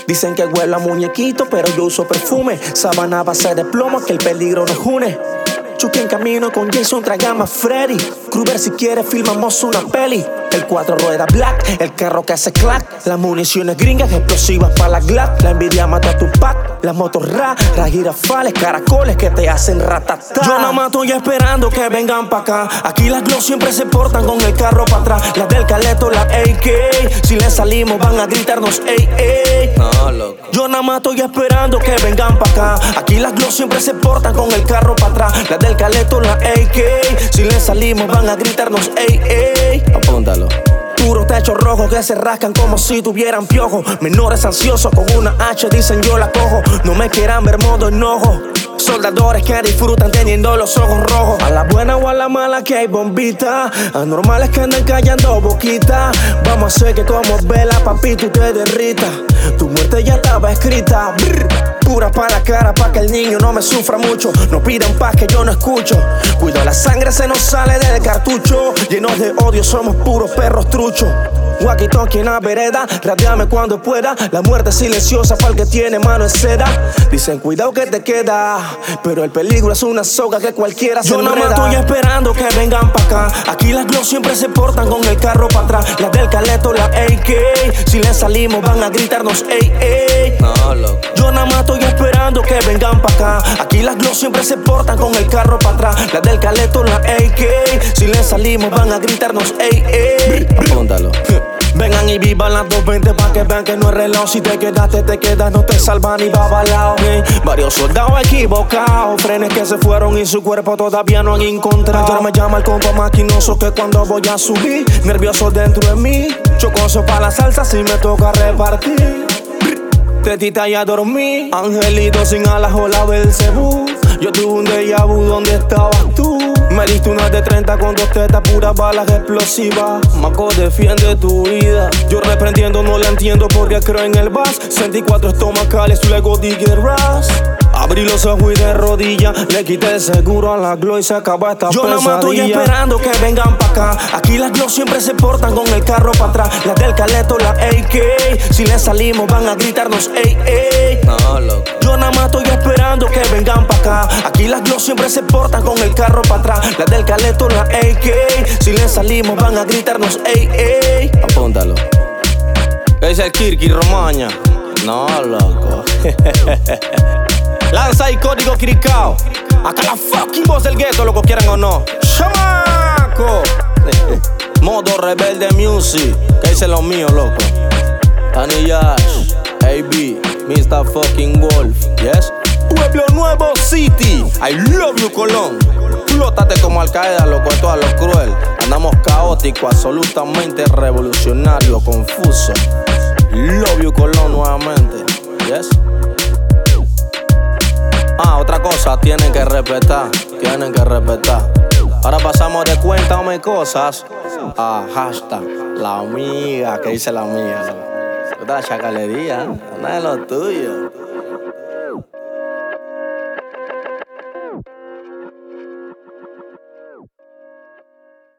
Dicen que huele a muñequito, pero yo uso perfume. Sabana a base de plomo, que el peligro nos une. Chucky en camino con Jason, tragamos Freddy. Krueger si quiere filmamos una peli. El 4 rueda black, el carro que hace clack. Las municiones gringas explosivas para la Glock. La envidia mata a tu pack. Las motos las girafales, caracoles que te hacen ratatá. Yo nada más estoy esperando que vengan pa' acá. Aquí las Glock siempre se portan con el carro para atrás. Las del Caleto, las AK. Si le salimos van a gritarnos ey, ey. No, loco. Yo nada más estoy esperando que vengan pa' acá. Aquí las Glock siempre se portan con el carro para atrás. Las del Caleto, las AK. Si le salimos van a gritarnos ey, ey. Apúntalo. Puros techos rojos que se rascan como si tuvieran piojos. Menores ansiosos con una H dicen yo la cojo. No me quieran ver modo enojo. Soldadores que disfrutan teniendo los ojos rojos. A la buena o a la mala que hay bombita. Anormales que andan callando boquita. Vamos a hacer que como vela, papito, y te derrita. Tu muerte ya estaba escrita. Brr. Pura pa' la cara pa' que el niño no me sufra mucho. No pidan paz que yo no escucho. Cuido la sangre se nos sale del cartucho. Llenos de odio somos puros perros truchos. Walkie talkie en la vereda, rateame cuando pueda. La muerte silenciosa para el que tiene mano en seda. Dicen cuidado que te queda, pero el peligro es una soga que cualquiera se enreda. Yo nada más estoy esperando que vengan pa' acá. Aquí las Glock siempre se portan con el carro para atrás. Las del Caleto, las AK. Si le salimos van a gritarnos ey, ey. No, loco. Yo nada más estoy esperando que vengan pa' acá. Aquí las Glock siempre se portan con el carro para atrás. Las del Caleto, las AK. Si le salimos van a gritarnos ey, ey. Apúntalo. Vengan y vivan las 220 pa' que vean que no es reloj. Si te quedas, no te salva ni babalao. Varios soldados equivocados, frenes que se fueron y su cuerpo todavía no han encontrado. Ahora me llama el compa maquinoso que cuando voy a subir, nervioso dentro de mí, chocoso pa' la salsa si me toca repartir. Tetita ya dormí, angelito sin alas o la Belcebú. Yo tuve un déjà vu, ¿dónde estabas tú? Me diste una de 30 con 2 tetas, puras balas explosivas. Maco, defiende tu vida. Yo reprendiendo, no la entiendo porque creo en el bass. 64 estomacales, luego digger ras. Abrí los ojos y de rodillas le quité el seguro a la Glock y se acaba esta pesadilla. Yo nada más estoy esperando que vengan pa' acá. Aquí las Glock siempre se portan con el carro para atrás. Las del Caleto, las AK. Si le salimos van a gritarnos ey, ey. No, loco. Yo nada más estoy esperando que vengan pa' acá. Aquí las Glock siempre se portan con el carro para atrás. Las del Caleto, las AK. Si le salimos van a gritarnos ey, ey. Apúntalo. ¿Qué dice el Kirky Romaña? No, loco. Lanza y código cricao. Acá la fucking voz del gueto, loco, quieran o no. ¡Chamaco! Modo Rebelde Music. ¿Qué dice lo mío, loco? Tani Yash, AB, Mr. Fucking Wolf. Yes. Pueblo Nuevo City. I love you, Colón. Flótate como Al Qaeda, loco, esto a lo cruel. Andamos caótico, absolutamente revolucionario, confuso. Love you, Colón, nuevamente. Yes. Otra cosa, tienen que respetar. Ahora pasamos de cuéntame cosas a hashtag la amiga. ¿Qué dice la amiga? ¿Qué tal la chacalería? Nada de lo tuyo.